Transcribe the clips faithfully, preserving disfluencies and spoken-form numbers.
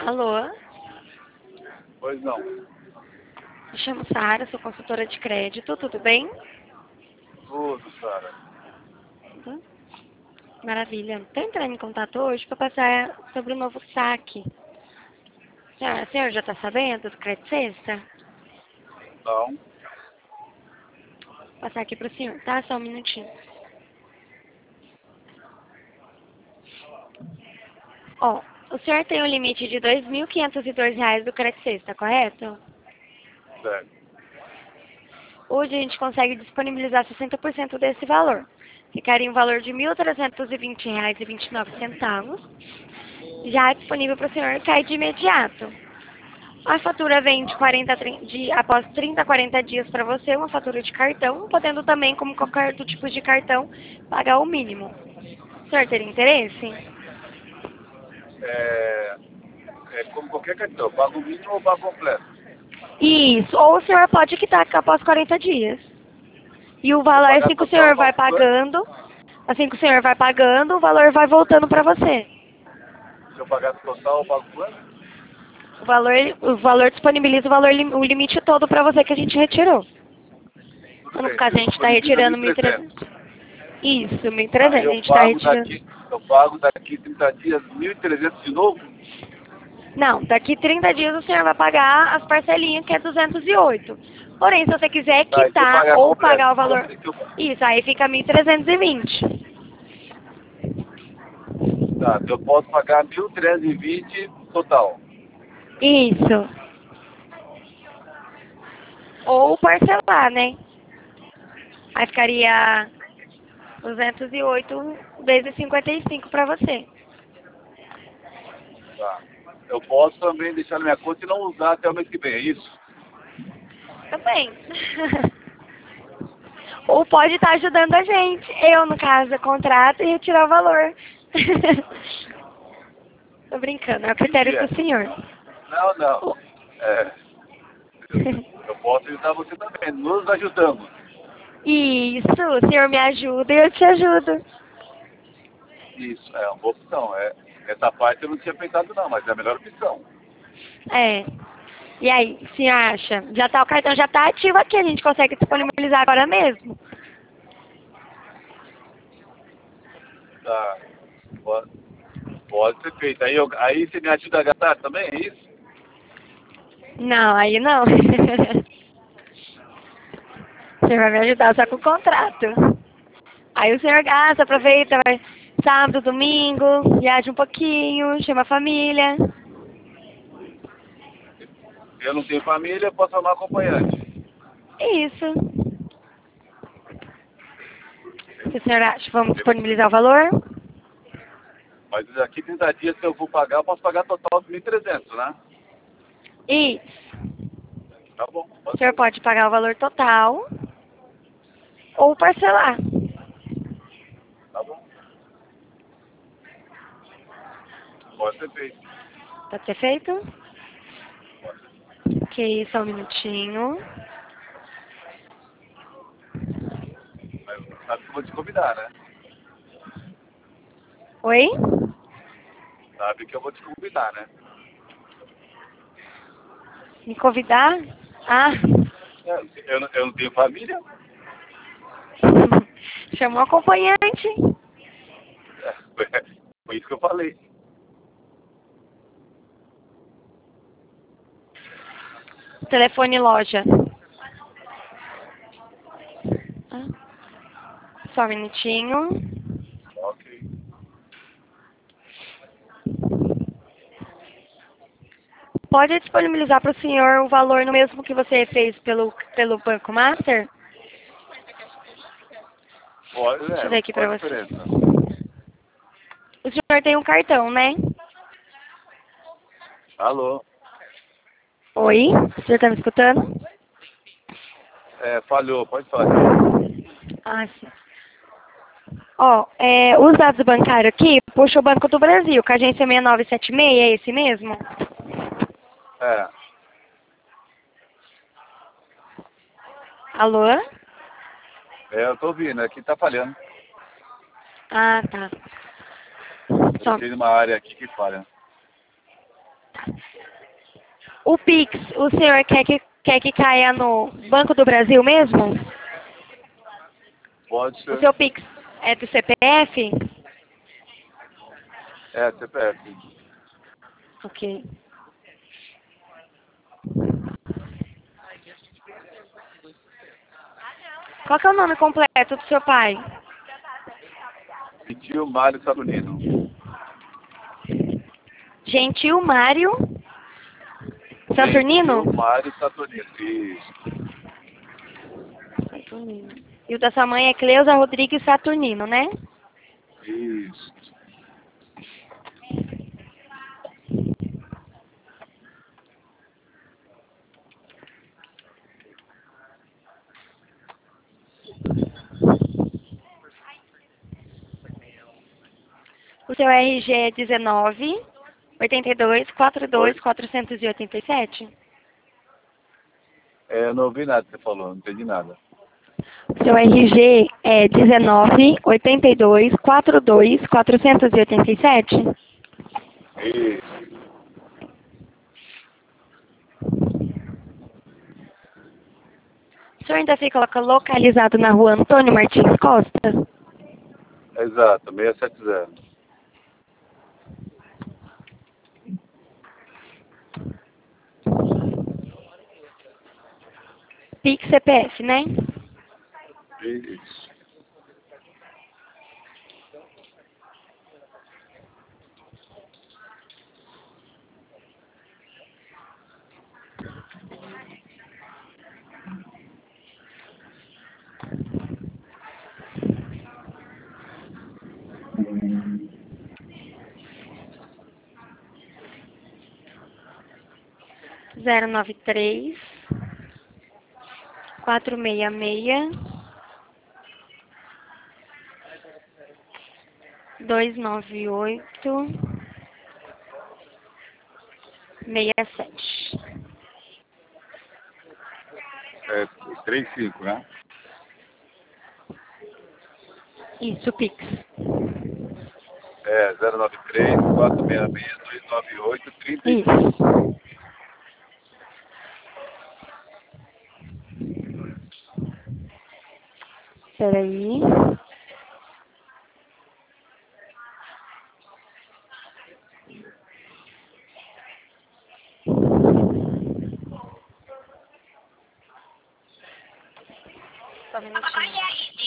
Alô? Pois não. Me chamo Sara, sou consultora de crédito, tudo bem? Tudo, Sara. Tudo? Maravilha. Estou entrando em contato hoje para passar sobre o novo saque. Senhor, o senhor já está sabendo do crédito sexta? Não. Vou passar aqui para o senhor, tá? Só um minutinho. Ó, o senhor tem um limite de dois mil quinhentos e dois reais do crédito sexta, correto? Certo. Hoje a gente consegue disponibilizar sessenta por cento desse valor. Ficaria um valor de mil trezentos e vinte reais e vinte e nove centavos. Já disponível para o senhor cair de imediato. A fatura vem de quarenta, de, após trinta a quarenta dias para você, uma fatura de cartão, podendo também, como qualquer outro tipo de cartão, pagar o mínimo. O senhor teria interesse? É, é como qualquer cartão. Eu pago o mínimo ou pago completo? Isso, ou o senhor pode quitar após quarenta dias. E o Se eu valor, pagar assim que o total, eu senhor vai pago quanto? pagando, assim que o senhor vai pagando, o valor vai voltando para você. Se eu pagar total, eu pago quanto? O valor, o valor disponibiliza o, valor, o limite todo para você que a gente retirou. Tudo Então, no bem. caso, a Você gente está disponibiliza retirando mil e mil e trezentos. trezentos. Isso, mil e Aí trezentos. A eu gente está pago retirando. daqui, eu pago daqui trinta dias mil e trezentos de novo? Não, daqui trinta dias o senhor vai pagar as parcelinhas, que é duzentos e oito. Porém, se você quiser Tá, e se eu quitar pagar ou completo? pagar o valor... E se eu- Isso, aí fica mil trezentos e vinte. Tá, eu posso pagar mil trezentos e vinte total. Isso. Ou parcelar, né? Aí ficaria duzentos e oito vezes cinquenta e cinco para você. Tá. Eu posso também deixar na minha conta e não usar até o mês que vem, é isso? Também. Ou pode estar ajudando a gente. Eu, no caso, contrato e retirar o valor. Tô brincando, é o critério Entendi, é. do senhor. Não, não. O- É, eu, eu posso ajudar você também. Nos ajudamos. Isso, o senhor me ajuda e eu te ajudo. Isso, é uma boa opção. É, essa parte eu não tinha pensado não, mas é a melhor opção. É. E aí, o senhor acha? Já tá, o cartão já tá ativo aqui, a gente consegue disponibilizar agora mesmo. Tá. Pode, pode ser feito. Aí, eu, aí você me ajuda a gastar também, é isso? Não, aí não. O senhor vai me ajudar só com o contrato. Aí o senhor gasta, aproveita, vai sábado, domingo, viaja um pouquinho, chama a família. Eu não tenho família, eu posso chamar acompanhante. Isso. O que o senhor acha? Vamos disponibilizar o valor? Mas daqui trinta dias que eu vou pagar, eu posso pagar total de mil e trezentos, né? Isso. Tá bom, O pode senhor ser. pode pagar o valor total ou parcelar. Tá bom. Pode ser feito. Pode ser feito? Ok, só um minutinho. Mas sabe que eu vou te convidar, né? Oi? Sabe que eu vou te convidar, né? Me convidar? Ah, É, eu, não- eu não tenho família. chamou um acompanhante. É, foi isso que eu falei. Telefone loja. Ah, só um minutinho. Ok. Pode disponibilizar para o senhor o valor no mesmo que você fez pelo, pelo Banco Master? Pode, Deixa eu é, ver aqui qual a para você. diferença? O senhor tem um cartão, né? Alô? Oi? O senhor está me escutando? É, falhou, pode falar de novo. Ah, sim. Ó, é, os dados bancários aqui, puxa o Banco do Brasil, com a agência seis nove sete seis, é esse mesmo? É, Alô? é, eu tô ouvindo, aqui tá falhando. Ah, tá. Eu Só, entrei numa área aqui que falha. O Pix, o senhor quer que, quer que caia no Banco do Brasil mesmo? Pode O ser. seu Pix é do C P F? É, C P F. Ok. Qual que é o nome completo do seu pai? Tio Mário Saturnino. Gentil Mário Saturnino? Tio Mário Saturnino. Isso. Saturnino. E o da sua mãe é Cleusa Rodrigues Saturnino, né? Isso. O seu R G é dezenove, oitenta e dois, quarenta e dois, Oi? quatrocentos e oitenta e sete? É, eu não ouvi nada que você falou, não entendi nada. O seu R G é dezenove, oitenta e dois, quarenta e dois, quatrocentos e oitenta e sete? Isso. O senhor ainda fica localizado na rua Antônio Martins Costa? Exato, seiscentos e setenta. Pix C P F, né? Isso. zero nove três, quatro seis seis, dois nove oito, seis sete. É, trinta e cinco, né? Isso, Pix. É, zero nove três, quatro seis seis, dois nove oito, trinta e cinco. Isso. Peraí. Só um minutinho.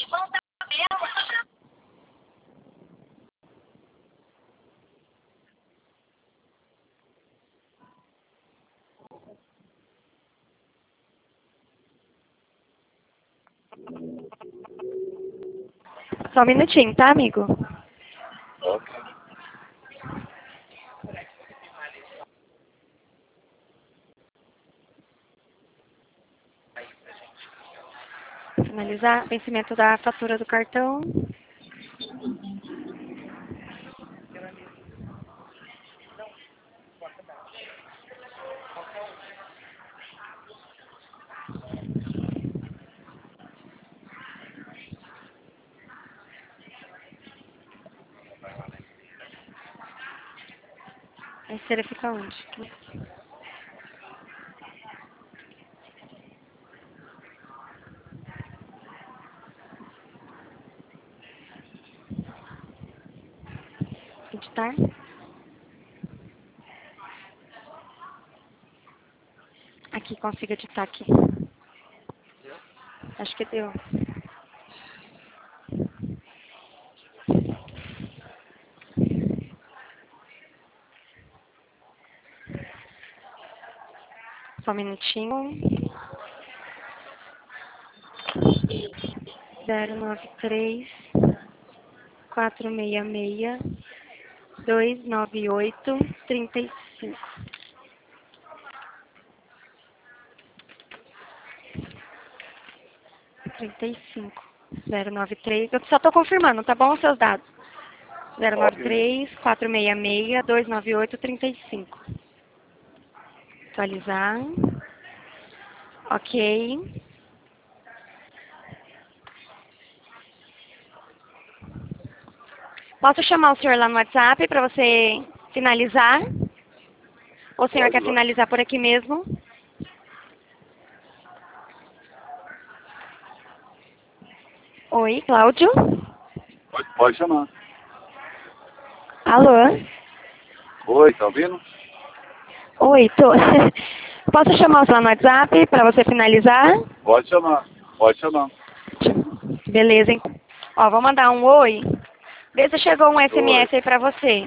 Só um minutinho, tá, amigo? Ok. Finalizar. Vencimento da fatura do cartão. A esteira fica onde? Editar. Aqui, consigo editar aqui. Acho que deu. Só um minutinho. zero nove três, quatro seis seis, dois nove oito, trinta e cinco. trinta e cinco. zero nove três. Eu só estou confirmando, tá bom, os seus dados? zero nove Ok. três, quatro seis seis, dois nove oito, trinta e cinco. Atualizar. Ok. Posso chamar o senhor lá no WhatsApp para você finalizar? Ou o senhor Pode quer ir lá. finalizar por aqui mesmo? Oi, Cláudio? Pode, pode chamar. Alô? Oi, tá ouvindo? Oi, tô. Posso chamar você lá no WhatsApp para você finalizar? Pode chamar. Pode chamar. Beleza, então. Ó, vou mandar um oi. Vê se chegou um Oi. S M S aí pra você.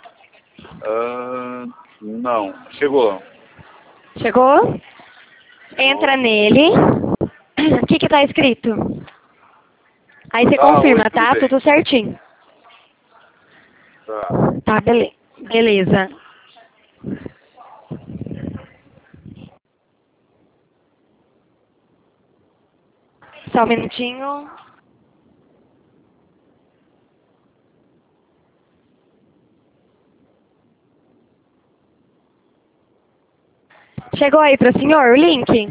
Ah, não. Chegou. Chegou? Chegou. Entra nele. O que que tá escrito? Aí você Tá, oi, confirma, tudo tá? bem. Tudo certinho. Tá. Tá, bele beleza. Só um minutinho. Chegou aí pro senhor o link?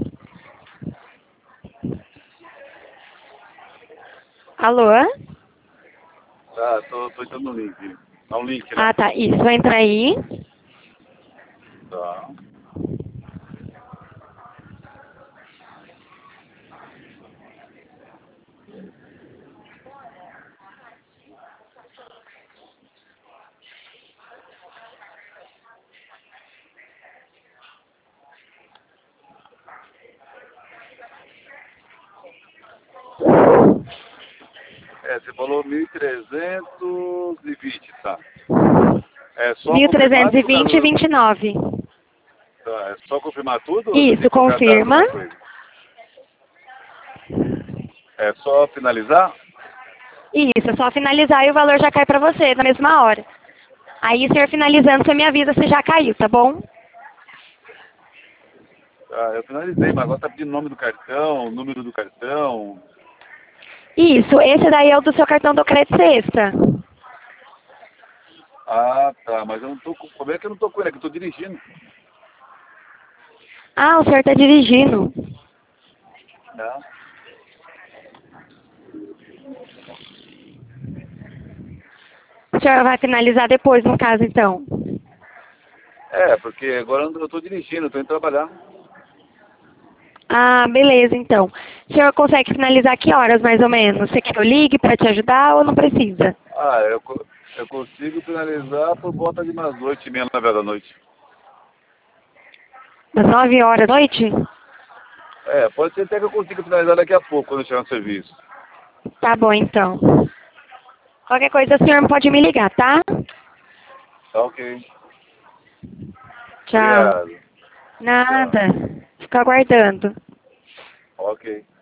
Alô? Tá, tô, tô entrando no link. Dá um link, Ah, né? tá. Isso, entra aí. Tá. É, você falou mil trezentos e vinte, tá. É só mil confirmar trezentos e que eu vinte e quero... vinte e nove. Tá, é só confirmar tudo ou você tem Isso, que colocar mais confirma. alguma coisa? É só finalizar? Isso, é só finalizar e o valor já cai pra você na mesma hora. Aí, o senhor finalizando, você me avisa se já caiu, tá bom? Tá, eu finalizei, mas agora tá pedindo o nome do cartão, o número do cartão. Isso, esse daí é o do seu cartão do crédito extra. Ah, tá, mas eu não tô com... Como é que eu não tô com ele? É que eu tô dirigindo. Ah, o senhor tá dirigindo. Não. O senhor vai finalizar depois, no caso, então. É, porque agora eu tô dirigindo, eu tô indo trabalhar. Ah, beleza, então. O senhor consegue finalizar que horas, mais ou menos? Você quer que eu ligue para te ajudar ou não precisa? Ah, eu, co- eu consigo finalizar por volta de umas oito e meia, nove da noite. Às nove horas da noite? É, pode ser até que eu consiga finalizar daqui a pouco, quando eu chegar no serviço. Tá bom, então. Qualquer coisa, o senhor pode me ligar, tá? Tá ok. Tchau. Obrigado. Tchau. Nada. Fica aguardando. Ok.